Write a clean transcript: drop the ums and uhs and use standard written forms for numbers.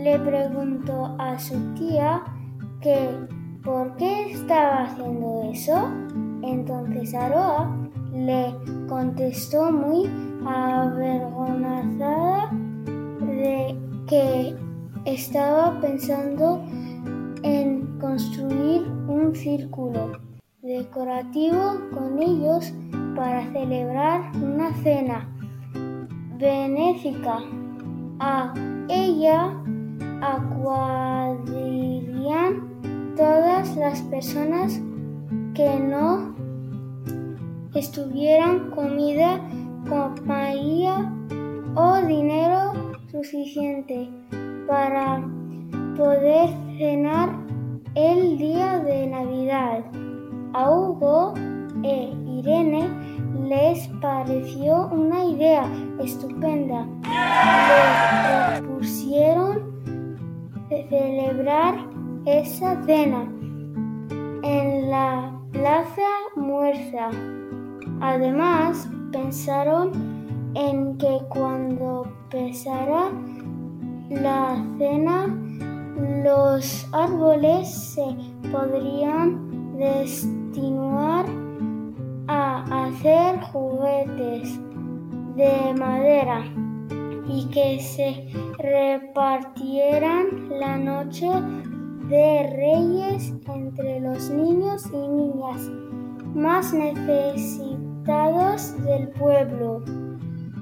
le preguntó a su tía que por qué estaba haciendo eso. Entonces Aroa le contestó muy avergonzada de que estaba pensando en construir un círculo decorativo con ellos para celebrar una cena benéfica. A ella acudirían todas las personas que no estuvieran comida, compañía o dinero suficiente para poder cenar el día de Navidad. A Hugo e Irene les pareció una idea estupenda. Les propusieron celebrar esa cena en la Plaza Muerta. Además, pensaron en que cuando empezara la cena, los árboles se podrían destinar a hacer juguetes de madera y que se repartieran la noche de Reyes entre los niños y niñas más necesitados del pueblo.